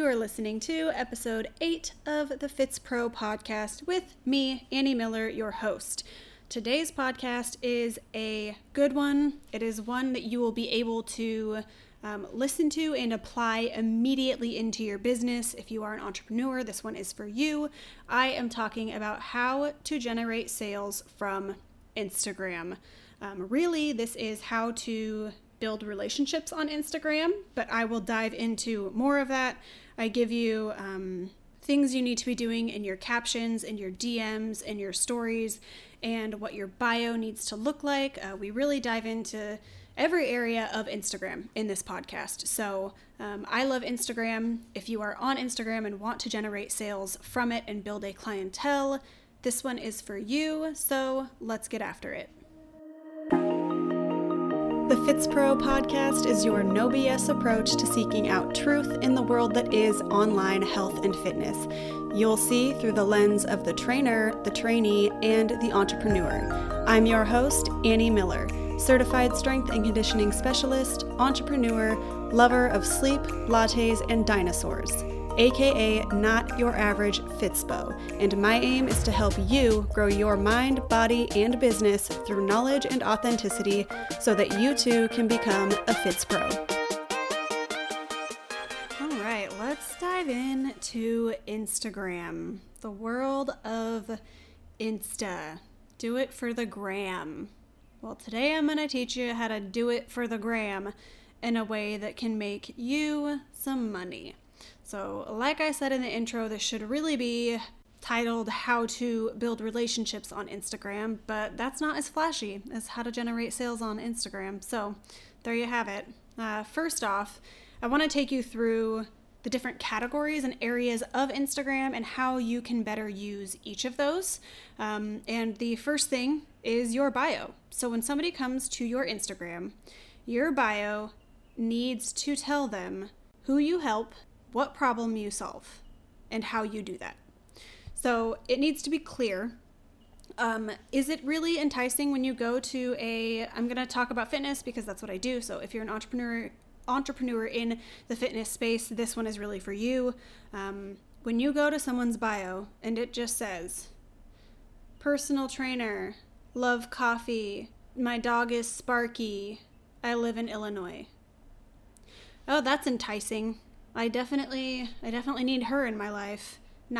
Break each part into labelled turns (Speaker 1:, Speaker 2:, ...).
Speaker 1: You are listening to episode 8 of the Fits Pro podcast with me, Annie Miller, your host. Today's podcast is a good one. It is one that you will be able to listen to and apply immediately into your business. If you are an entrepreneur, this one is for you. I am talking about how to generate sales from Instagram. Really, this is how to build relationships on Instagram, but I will dive into more of that. I give you things you need to be doing in your captions, in your DMs, in your stories, and what your bio needs to look like. We really dive into every area of Instagram in this podcast. So I love Instagram. If you are on Instagram and want to generate sales from it and build a clientele, this one is for you. So let's get after it. The Fits Pro podcast is your no BS approach to seeking out truth in the world that is online health and fitness. You'll see through the lens of the trainer, the trainee, and the entrepreneur. I'm your host, Annie Miller, certified strength and conditioning specialist, entrepreneur, lover of sleep, lattes, and dinosaurs, aka not your average Fitspo, and my aim is to help you grow your mind, body, and business through knowledge and authenticity so that you too can become a Fits Pro. All right, let's dive into Instagram, the world of Insta. Do it for the gram. Well, today I'm going to teach you how to do it for the gram in a way that can make you some money. So, like I said in the intro, this should really be titled How to Build Relationships on Instagram, but that's not as flashy as how to generate sales on Instagram. So, there you have it. First off, I want to take you through the different categories and areas of Instagram and how you can better use each of those. And the first thing is your bio. So, when somebody comes to your Instagram, your bio needs to tell them who you help, what problem you solve, and how you do that. So it needs to be clear. Is it really enticing when you go to I'm going to talk about fitness because that's what I do. So if you're an entrepreneur in the fitness space, this one is really for you. When you go to someone's bio and it just says, personal trainer, love coffee, my dog is Sparky, I live in Illinois. Oh, that's enticing. I definitely need her in my life.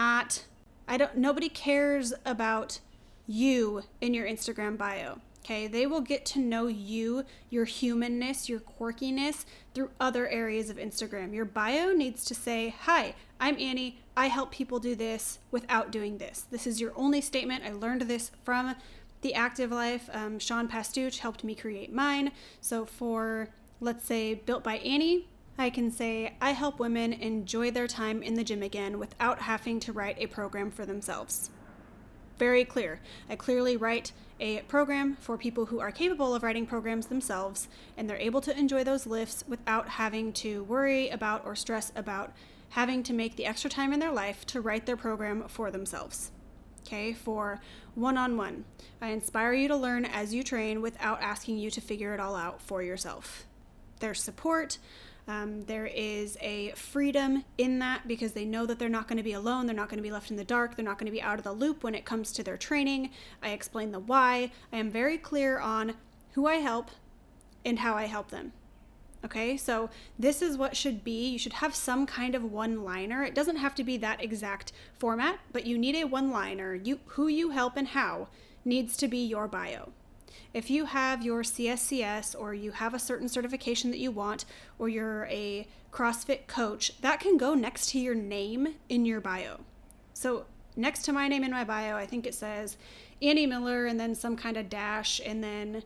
Speaker 1: Nobody cares about you in your Instagram bio. Okay. They will get to know you, your humanness, your quirkiness through other areas of Instagram. Your bio needs to say, hi, I'm Annie. I help people do this without doing this. This is your only statement. I learned this from the Active Life. Sean Pastuch helped me create mine. So for, let's say, Built by Annie, I can say, I help women enjoy their time in the gym again without having to write a program for themselves. Very clear. I clearly write a program for people who are capable of writing programs themselves, and they're able to enjoy those lifts without having to worry about or stress about having to make the extra time in their life to write their program for themselves. Okay, for one-on-one. I inspire you to learn as you train without asking you to figure it all out for yourself. There's support. There is a freedom in that because they know that they're not going to be alone. They're not going to be left in the dark. They're not going to be out of the loop when it comes to their training. I explain the why. I am very clear on who I help and how I help them. Okay, so this is what should be. You should have some kind of one-liner. It doesn't have to be that exact format, but you need a one-liner. Who you help and how needs to be your bio. If you have your CSCS or you have a certain certification that you want, or you're a CrossFit coach, that can go next to your name in your bio. So next to my name in my bio, I think it says Annie Miller and then some kind of dash and then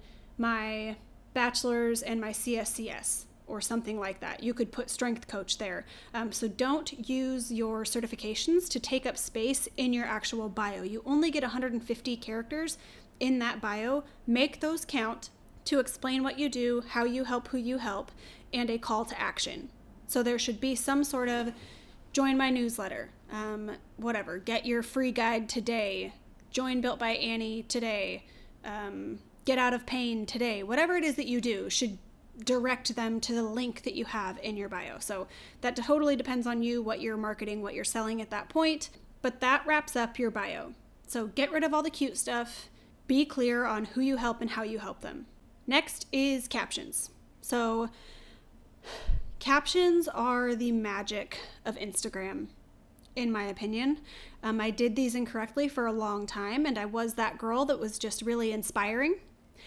Speaker 1: my bachelor's and my CSCS or something like that. You could put strength coach there. So don't use your certifications to take up space in your actual bio. You only get 150 characters in that bio. Make those count to explain what you do, how you help, who you help, and a call to action. So there should be some sort of join my newsletter, whatever, get your free guide today, join Built by Annie today, get out of pain today. Whatever it is that you do should direct them to the link that you have in your bio. So that totally depends on you, what you're marketing, what you're selling at that point. But that wraps up your bio. So get rid of all the cute stuff. Be clear on who you help and how you help them. Next is captions. So captions are the magic of Instagram, in my opinion. I did these incorrectly for a long time, and I was that girl that was just really inspiring,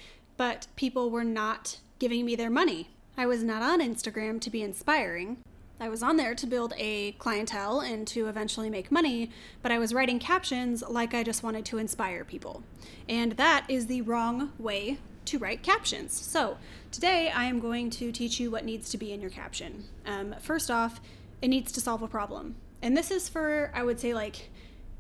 Speaker 1: but people were not giving me their money. I was not on Instagram to be inspiring. I was on there to build a clientele and to eventually make money, but I was writing captions like I just wanted to inspire people. And that is the wrong way to write captions. So today I am going to teach you what needs to be in your caption. First off, it needs to solve a problem. And this is for, I would say, like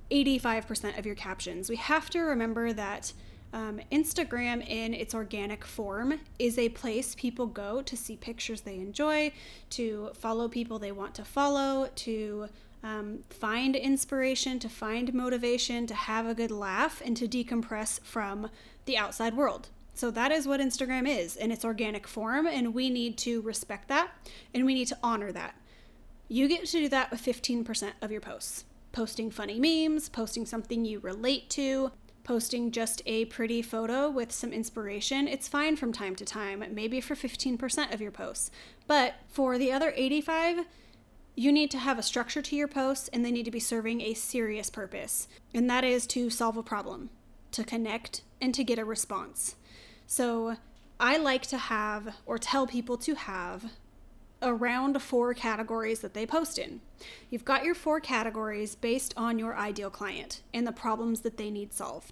Speaker 1: 85% of your captions. We have to remember that Instagram in its organic form is a place people go to see pictures they enjoy, to follow people they want to follow, to find inspiration, to find motivation, to have a good laugh, and to decompress from the outside world. So that is what Instagram is in its organic form, and we need to respect that, and we need to honor that. You get to do that with 15% of your posts. Posting funny memes, posting something you relate to, posting just a pretty photo with some inspiration. It's fine from time to time, maybe for 15% of your posts. But for the other 85%, you need to have a structure to your posts, and they need to be serving a serious purpose. And that is to solve a problem, to connect, and to get a response. So I like to have, or tell people to have, around 4 categories that they post in. You've got your 4 categories based on your ideal client and the problems that they need solved.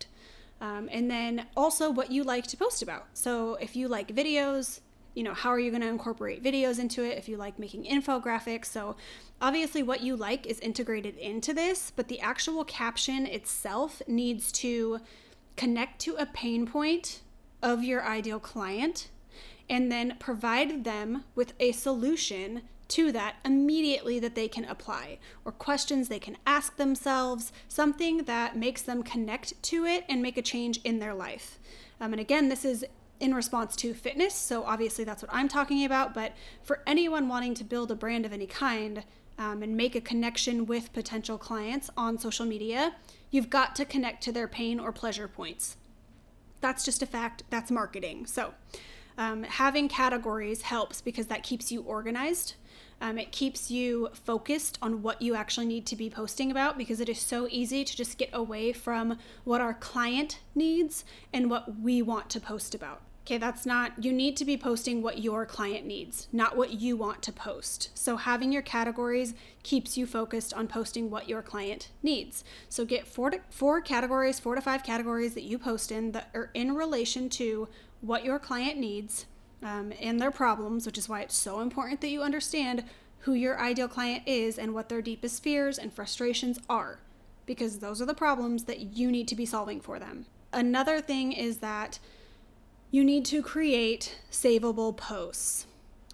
Speaker 1: And then also what you like to post about. So if you like videos, how are you going to incorporate videos into it? If you like making infographics. So obviously what you like is integrated into this, but the actual caption itself needs to connect to a pain point of your ideal client, and then provide them with a solution to that immediately that they can apply, or questions they can ask themselves, something that makes them connect to it and make a change in their life. And again, this is in response to fitness, so obviously that's what I'm talking about, but for anyone wanting to build a brand of any kind and make a connection with potential clients on social media, you've got to connect to their pain or pleasure points. That's just a fact. That's marketing. So having categories helps because that keeps you organized. It keeps you focused on what you actually need to be posting about, because it is so easy to just get away from what our client needs and what we want to post about. Okay, you need to be posting what your client needs, not what you want to post. So having your categories keeps you focused on posting what your client needs. So get 4 to 5 categories that you post in that are in relation to what your client needs and their problems, which is why it's so important that you understand who your ideal client is and what their deepest fears and frustrations are, because those are the problems that you need to be solving for them. Another thing is that you need to create savable posts,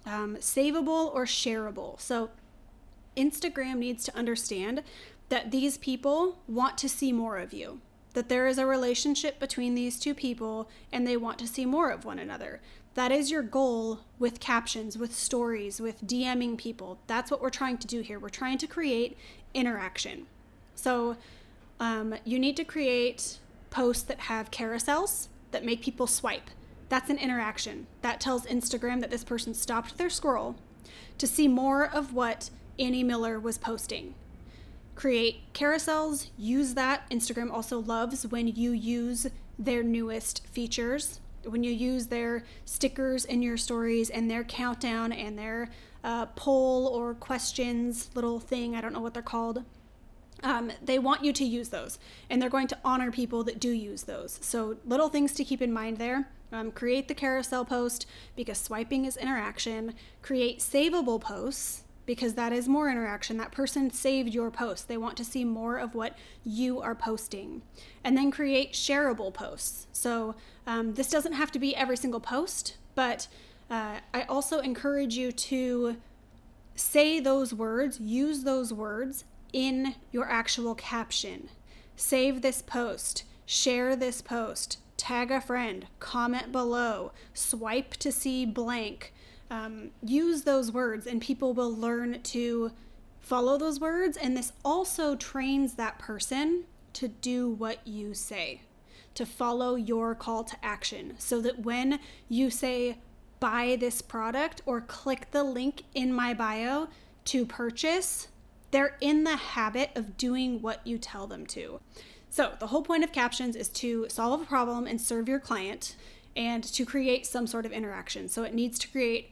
Speaker 1: savable or shareable. So Instagram needs to understand that these people want to see more of you, that there is a relationship between these 2 people and they want to see more of one another. That is your goal with captions, with stories, with DMing people. That's what we're trying to do here. We're trying to create interaction. So you need to create posts that have carousels that make people swipe. That's an interaction. That tells Instagram that this person stopped their scroll to see more of what Annie Miller was posting. Create carousels, use that. Instagram also loves when you use their newest features, when you use their stickers in your stories and their countdown and their poll or questions little thing, I don't know what they're called. They want you to use those, and they're going to honor people that do use those. So little things to keep in mind there. Create the carousel post because swiping is interaction. Create savable posts because that is more interaction. That person saved your post. They want to see more of what you are posting. And then create shareable posts. So this doesn't have to be every single post, but I also encourage you to say those words, use those words in your actual caption. Save this post, share this post, tag a friend, comment below, swipe to see blank, use those words, and people will learn to follow those words. And this also trains that person to do what you say, to follow your call to action, so that when you say, buy this product or click the link in my bio to purchase, they're in the habit of doing what you tell them to. So the whole point of captions is to solve a problem and serve your client, and to create some sort of interaction. So it needs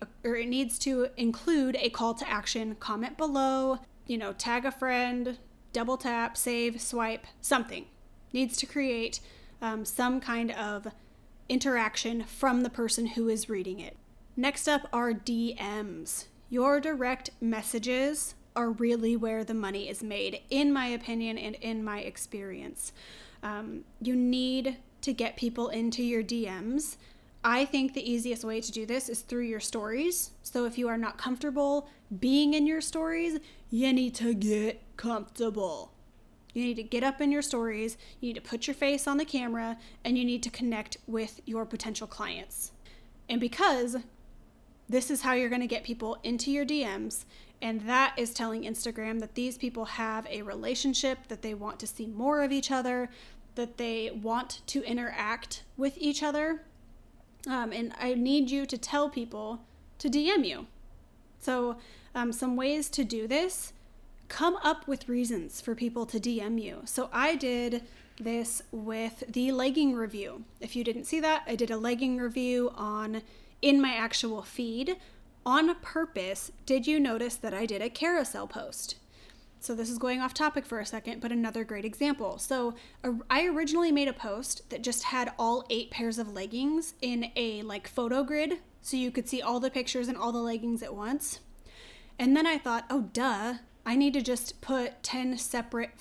Speaker 1: to include a call to action, comment below, tag a friend, double tap, save, swipe, something. Needs to create some kind of interaction from the person who is reading it. Next up are DMs. Your direct messages are really where the money is made, in my opinion and in my experience. You need to get people into your DMs. I think the easiest way to do this is through your stories. So if you are not comfortable being in your stories, you need to get comfortable. You need to get up in your stories, you need to put your face on the camera, and you need to connect with your potential clients. And because this is how you're going to get people into your DMs, and that is telling Instagram that these people have a relationship, that they want to see more of each other, that they want to interact with each other. And I need you to tell people to DM you. So some ways to do this: come up with reasons for people to DM you. So I did this with the legging review. If you didn't see that, I did a legging review in my actual feed. On purpose, did you notice that I did a carousel post? So this is going off topic for a second, but another great example. So I originally made a post that just had all 8 pairs of leggings in a photo grid, so you could see all the pictures and all the leggings at once. And then I thought, oh duh, I need to just put 8 separate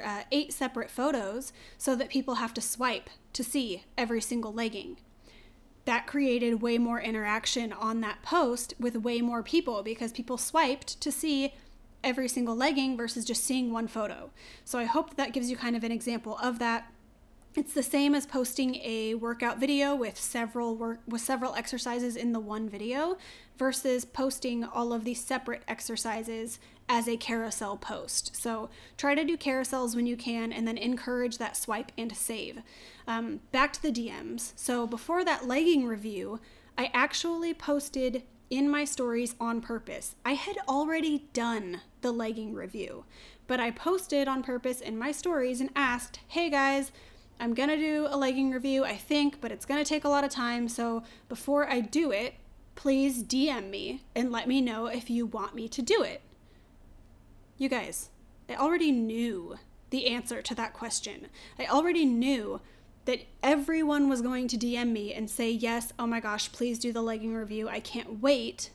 Speaker 1: photos so that people have to swipe to see every single legging. That created way more interaction on that post with way more people, because people swiped to see every single legging versus just seeing one photo. So I hope that gives you kind of an example of that. It's the same as posting a workout video with several exercises in the one video versus posting all of these separate exercises as a carousel post. So try to do carousels when you can, and then encourage that swipe and save. Back to the DMs. So before that legging review, I actually posted in my stories on purpose. I had already done the legging review, but I posted on purpose in my stories and asked, hey guys, I'm gonna do a legging review, I think, but it's gonna take a lot of time. So before I do it, please DM me and let me know if you want me to do it. You guys, I already knew the answer to that question. I already knew that everyone was going to DM me and say, yes, oh my gosh, please do the legging review, I can't wait.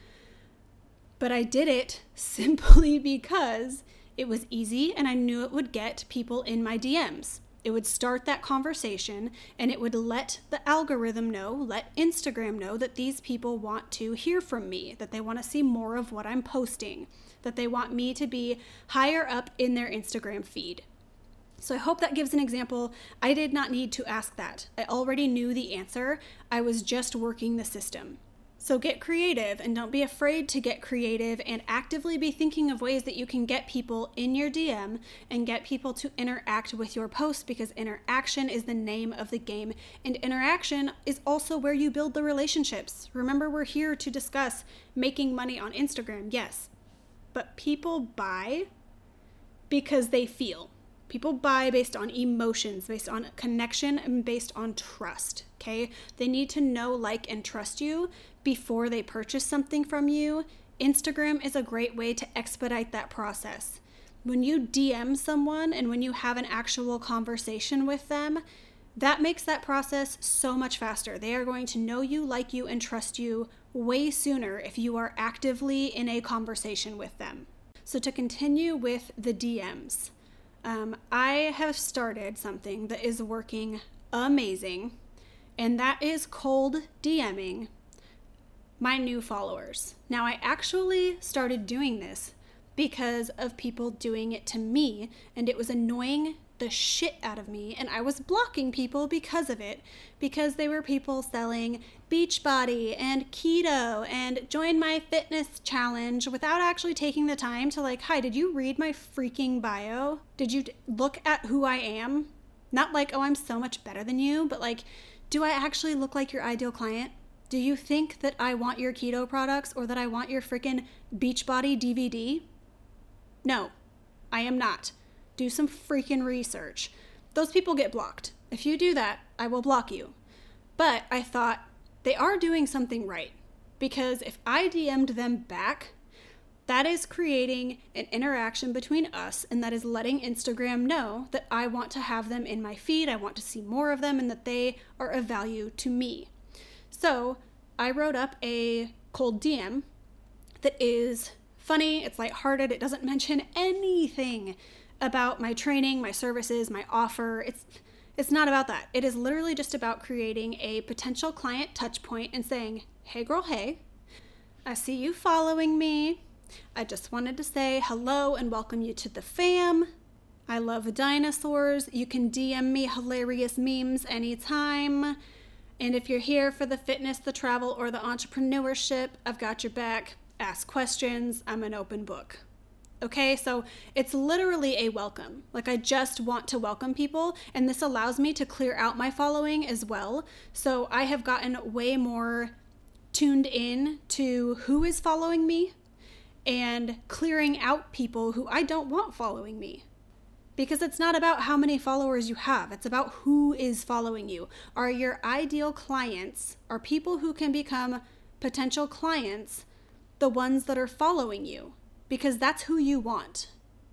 Speaker 1: But I did it simply because it was easy and I knew it would get people in my DMs. It would start that conversation, and it would let the algorithm know, let Instagram know that these people want to hear from me, that they want to see more of what I'm posting, that they want me to be higher up in their Instagram feed. So I hope that gives an example. I did not need to ask that. I already knew the answer. I was just working the system. So get creative, and don't be afraid to get creative, and actively be thinking of ways that you can get people in your DM and get people to interact with your post, because interaction is the name of the game, and interaction is also where you build the relationships. Remember, we're here to discuss making money on Instagram, yes, but people buy because they feel. People buy based on emotions, based on connection, and based on trust, okay? They need to know, like, and trust you before they purchase something from you. Instagram is a great way to expedite that process. When you DM someone and when you have an actual conversation with them, that makes that process so much faster. They are going to know you, like you, and trust you way sooner if you are actively in a conversation with them. So to continue with the DMs, I have started something that is working amazing, and that is cold DMing my new followers. Now, I actually started doing this because of people doing it to me, and it was annoying the shit out of me, and I was blocking people because of it, because they were people selling Beachbody and keto and join my fitness challenge without actually taking the time to like, hi, did you read my freaking bio? Did you look at who I am? Not like, oh, I'm so much better than you, but like, do I actually look like your ideal client? Do you think that I want your keto products or that I want your freaking Beachbody DVD? No, I am not. Do some freaking research. Those people get blocked. If you do that, I will block you. But I thought they are doing something right, because if I DM'd them back, that is creating an interaction between us, and that is letting Instagram know that I want to have them in my feed, I want to see more of them, and that they are of value to me. So I wrote up a cold DM that is funny, it's lighthearted, it doesn't mention anything about my training, my services, my offer. It's not about that. It is literally just about creating a potential client touch point and saying, hey girl, hey, I see you following me. I just wanted to say hello and welcome you to the fam. I love dinosaurs. You can DM me hilarious memes anytime. And if you're here for the fitness, the travel, or the entrepreneurship, I've got your back. Ask questions. I'm an open book. Okay, so it's literally a welcome. Like, I just want to welcome people, and this allows me to clear out my following as well. So I have gotten way more tuned in to who is following me and clearing out people who I don't want following me. Because it's not about how many followers you have, it's about who is following you. Are your ideal clients, are people who can become potential clients, the ones that are following you? Because that's who you want.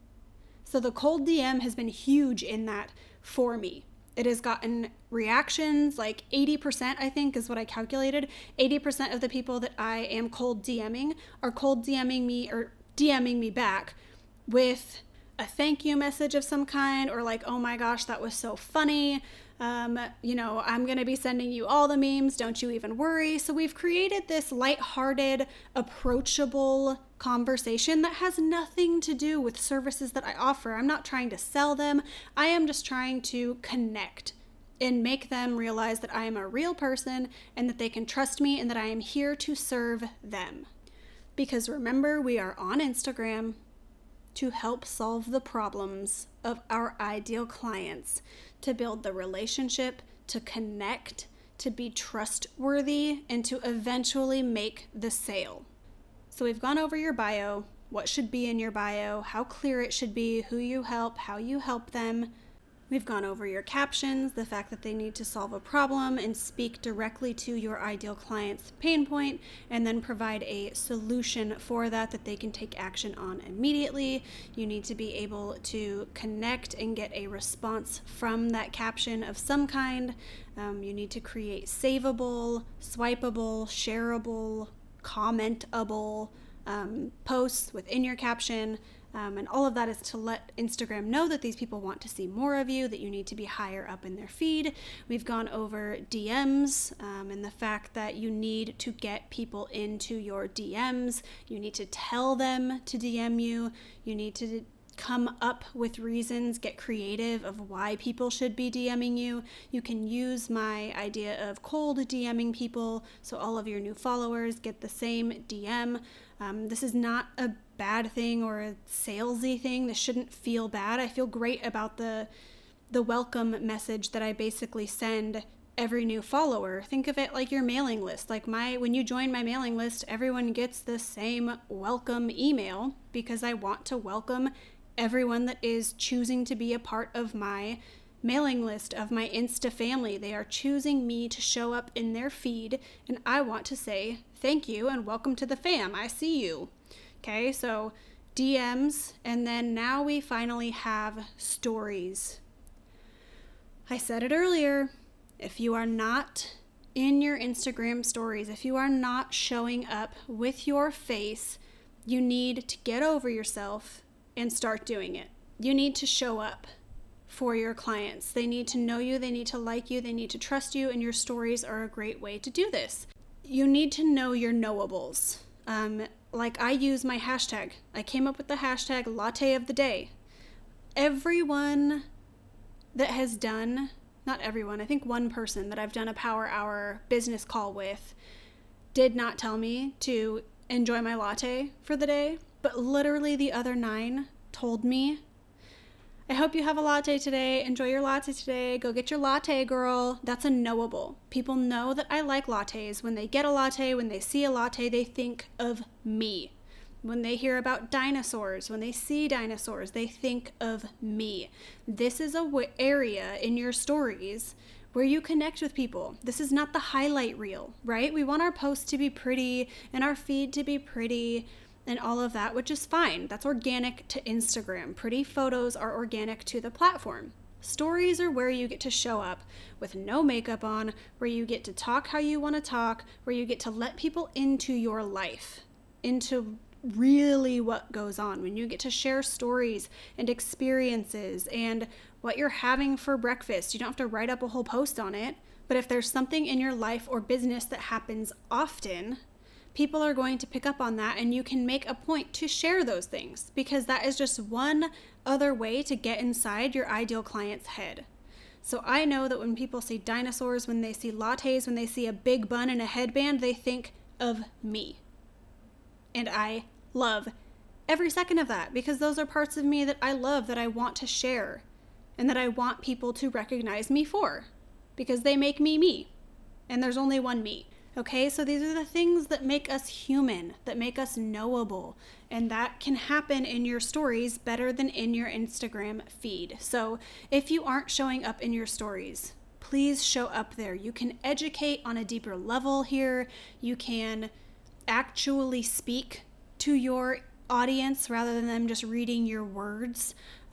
Speaker 1: So the cold DM has been huge in that for me. It has gotten reactions, like 80%, I think is what I calculated. 80% of the people that I am cold DMing are cold DMing me or DMing me back with a thank you message of some kind, or like, oh my gosh, that was so funny. I'm going to be sending you all the memes. Don't you even worry. So we've created this lighthearted, approachable conversation that has nothing to do with services that I offer. I'm not trying to sell them. I am just trying to connect and make them realize that I am a real person and that they can trust me and that I am here to serve them. Because remember, we are on Instagram to help solve the problems of our ideal clients, to build the relationship, to connect, to be trustworthy, and to eventually make the sale. So we've gone over your bio, what should be in your bio, how clear it should be, who you help, how you help them. We've gone over your captions, the fact that they need to solve a problem and speak directly to your ideal client's pain point, and then provide a solution for that they can take action on immediately. You need to be able to connect and get a response from that caption of some kind. You need to create savable, swipeable, shareable, commentable posts within your caption. And all of that is to let Instagram know that these people want to see more of you, that you need to be higher up in their feed. We've gone over DMs and the fact that you need to get people into your DMs. You need to tell them to DM you. You need to come up with reasons, get creative of why people should be DMing you. You can use my idea of cold DMing people, so all of your new followers get the same DM. This is not a bad thing or a salesy thing. This shouldn't feel bad. I feel great about the welcome message that I basically send every new follower. Think of it like your mailing list. Like when you join my mailing list, everyone gets the same welcome email because I want to welcome everyone that is choosing to be a part of my mailing list, of my Insta family. They are choosing me to show up in their feed, and I want to say thank you and welcome to the fam. I see you. Okay, so DMs, and then now we finally have stories. I said it earlier, if you are not in your Instagram stories, if you are not showing up with your face, you need to get over yourself and start doing it. You need to show up for your clients. They need to know you, they need to like you, they need to trust you, and your stories are a great way to do this. You need to know your knowables. Like I use my hashtag. I came up with the hashtag latte of the day. Everyone that has done, not everyone, I think one person that I've done a Power Hour business call with did not tell me to enjoy my latte for the day, but literally the other 9 told me, I hope you have a latte today. Enjoy your latte today. Go get your latte, girl. That's a knowable. People know that I like lattes. When they get a latte, when they see a latte, they think of me. When they hear about dinosaurs, when they see dinosaurs, they think of me. This is a area in your stories where you connect with people. This is not the highlight reel, right? We want our posts to be pretty and our feed to be pretty and all of that, which is fine. That's organic to Instagram. Pretty photos are organic to the platform. Stories are where you get to show up with no makeup on, where you get to talk how you want to talk, where you get to let people into your life, into really what goes on, when you get to share stories and experiences and what you're having for breakfast. You don't have to write up a whole post on it, but if there's something in your life or business that happens often, people are going to pick up on that, and you can make a point to share those things, because that is just one other way to get inside your ideal client's head. So I know that when people see dinosaurs, when they see lattes, when they see a big bun and a headband, they think of me. And I love every second of that, because those are parts of me that I love, that I want to share, and that I want people to recognize me for, because they make me me, and there's only one me. Okay, so these are the things that make us human, that make us knowable, and that can happen in your stories better than in your Instagram feed. So if you aren't showing up in your stories, please show up there. You can educate on a deeper level here. You can actually speak to your audience rather than them just reading your words.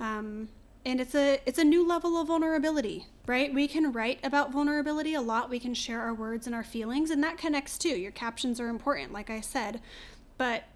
Speaker 1: And it's a new level of vulnerability, right? We can write about vulnerability a lot. We can share our words and our feelings, and that connects too. Your captions are important, like I said, but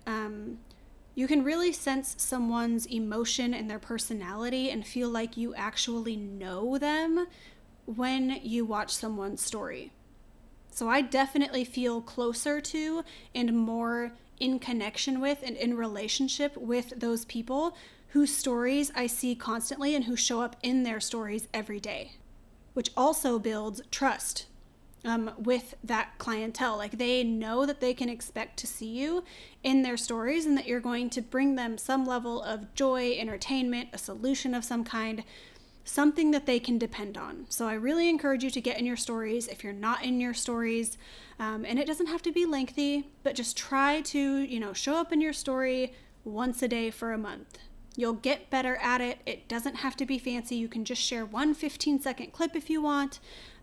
Speaker 1: you can really sense someone's emotion and their personality and feel like you actually know them when you watch someone's story. So I definitely feel closer to and more in connection with and in relationship with those people whose stories I see constantly and who show up in their stories every day, which also builds trust with that clientele. Like, they know that they can expect to see you in their stories and that you're going to bring them some level of joy, entertainment, a solution of some kind, something that they can depend on. So I really encourage you to get in your stories if you're not in your stories. And it doesn't have to be lengthy, but just try to, show up in your story once a day for a month. You'll get better at it. It doesn't have to be fancy. You can just share one 15-second clip if you want.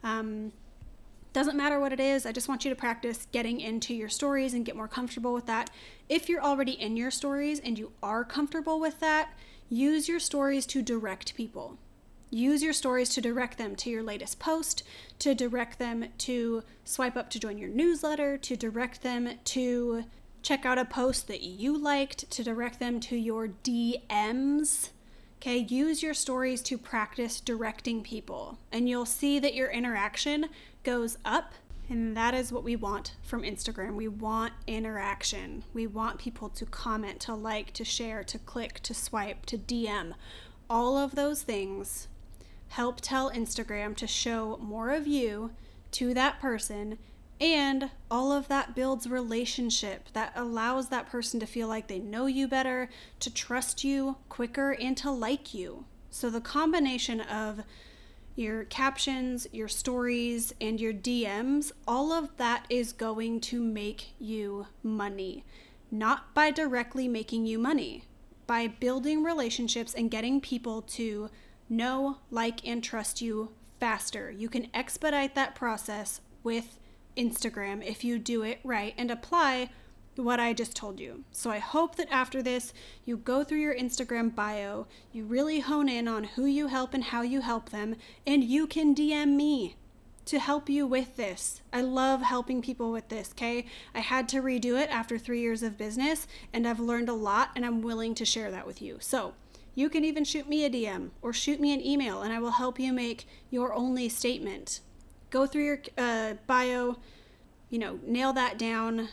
Speaker 1: Doesn't matter what it is. I just want you to practice getting into your stories and get more comfortable with that. If you're already in your stories and you are comfortable with that, use your stories to direct people. Use your stories to direct them to your latest post, to direct them to swipe up to join your newsletter, to direct them to check out a post that you liked, to direct them to your DMs. Okay, use your stories to practice directing people, and you'll see that your interaction goes up, and that is what we want from Instagram. We want interaction. We want people to comment, to like, to share, to click, to swipe, to DM. All of those things help tell Instagram to show more of you to that person, and all of that builds relationship that allows that person to feel like they know you better, to trust you quicker, and to like you. So the combination of your captions, your stories, and your DMs, all of that is going to make you money. Not by directly making you money, by building relationships and getting people to know, like, and trust you faster. You can expedite that process with Instagram if you do it right and apply what I just told you. So I hope that after this, you go through your Instagram bio, you really hone in on who you help and how you help them, and you can DM me to help you with this. I love helping people with this, okay? I had to redo it after 3 years of business, and I've learned a lot, and I'm willing to share that with you. So you can even shoot me a DM or shoot me an email, and I will help you make your only statement. Go through your bio, nail that down,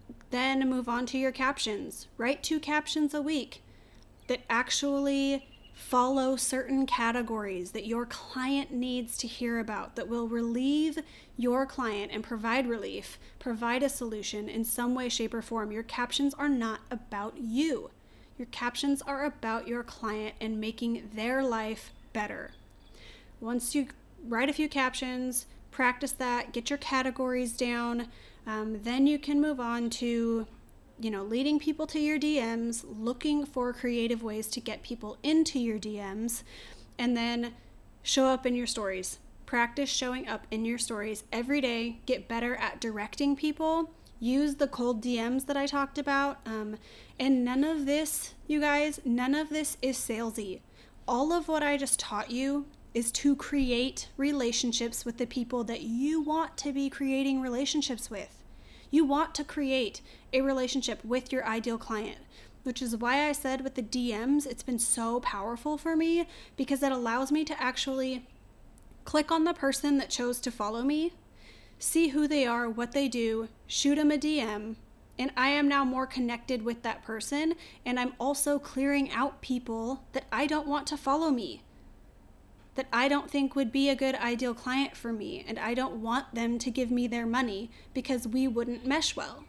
Speaker 1: then move on to your captions. Write 2 captions a week that actually Follow certain categories that your client needs to hear about that will relieve your client and provide relief, provide a solution in some way, shape, or form. Your captions are not about you. Your captions are about your client and making their life better. Once you write a few captions, practice that, get your categories down, then you can move on to leading people to your DMs, looking for creative ways to get people into your DMs, and then show up in your stories. Practice showing up in your stories every day. Get better at directing people. Use the cold DMs that I talked about. And none of this, you guys, none of this is salesy. All of what I just taught you is to create relationships with the people that you want to be creating relationships with. You want to create a relationship with your ideal client, which is why I said with the DMs, it's been so powerful for me because it allows me to actually click on the person that chose to follow me, see who they are, what they do, shoot them a DM, and I am now more connected with that person, and I'm also clearing out people that I don't want to follow me, that I don't think would be a good ideal client for me, and I don't want them to give me their money because we wouldn't mesh well.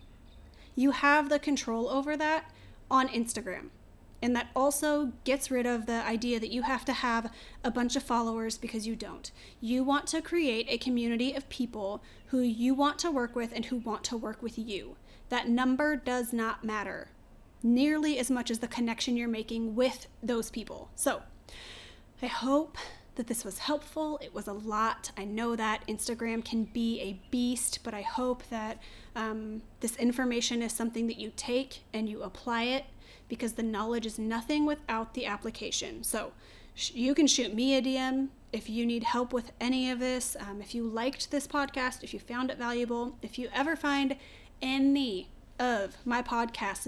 Speaker 1: You have the control over that on Instagram. And that also gets rid of the idea that you have to have a bunch of followers because you don't. You want to create a community of people who you want to work with and who want to work with you. That number does not matter nearly as much as the connection you're making with those people. So I hope that this was helpful. It was a lot. I know that Instagram can be a beast, but I hope that this information is something that you take and you apply it, because the knowledge is nothing without the application. So you can shoot me a DM if you need help with any of this. If you liked this podcast, if you found it valuable, if you ever find any of my podcasts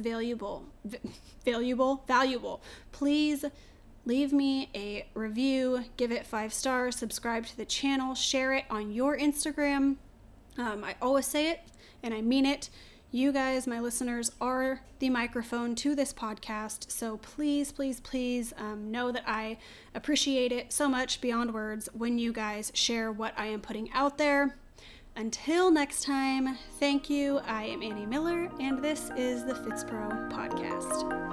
Speaker 1: valuable, please leave me a review, give it 5 stars, subscribe to the channel, share it on your Instagram. I always say it, and I mean it. You guys, my listeners, are the microphone to this podcast, so please, please, please know that I appreciate it so much beyond words when you guys share what I am putting out there. Until next time, thank you. I am Annie Miller, and this is the FitzPro Podcast.